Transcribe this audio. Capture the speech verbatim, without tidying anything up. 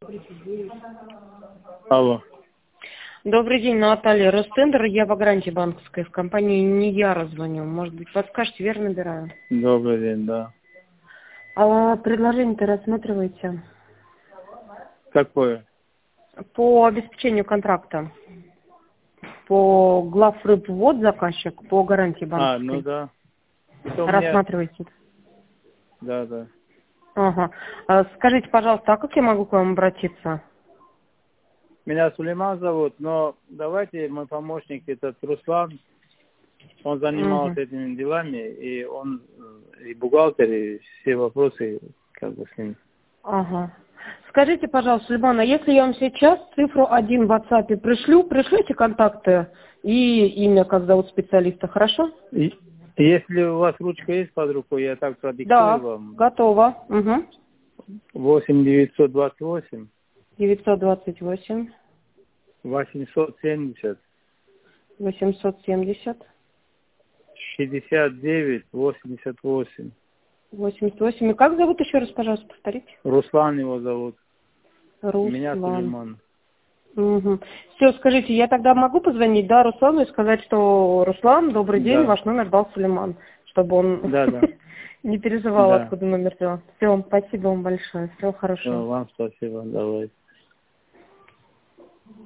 Алло. Добрый день, Наталья Ростендер. Я в гарантии банковской. В компании не я звоню. Может быть, подскажете, верно набираю? Добрый день, да. А предложение-то рассматриваете? Какое? По обеспечению контракта. По главрыбвод заказчик, по гарантии А, банковской. ну да. Это у меня... Рассматриваете? Да, да. Ага. А скажите, пожалуйста, а как я могу к вам обратиться? Меня Сулейман зовут, но давайте мой помощник, этот Руслан, он занимался Угу. этими делами, и он и бухгалтер, и все вопросы как бы с ним. Ага. Скажите, пожалуйста, Сулейман, а если я вам сейчас цифру один в WhatsApp пришлю, пришлете контакты и имя, как зовут специалиста, хорошо? И, если у вас ручка есть под рукой, я так продиктую Да, вам. готово. Угу. восемь девятьсот двадцать восемь девятьсот двадцать восемь восемьсот семьдесят восемьсот семьдесят шестьдесят девять восемьдесят восемь. восемьдесят восемь. И как зовут еще раз, пожалуйста, повторите? Руслан его зовут. Меня Руслан. Сулейман. Угу. Все, скажите, я тогда могу позвонить, да, Руслану и сказать, что Руслан, добрый день, Да, ваш номер дал Сулейман, чтобы он да, да, не переживал, да. откуда номер взял. Все, спасибо вам большое, всего Всё, хорошего. вам спасибо, давай.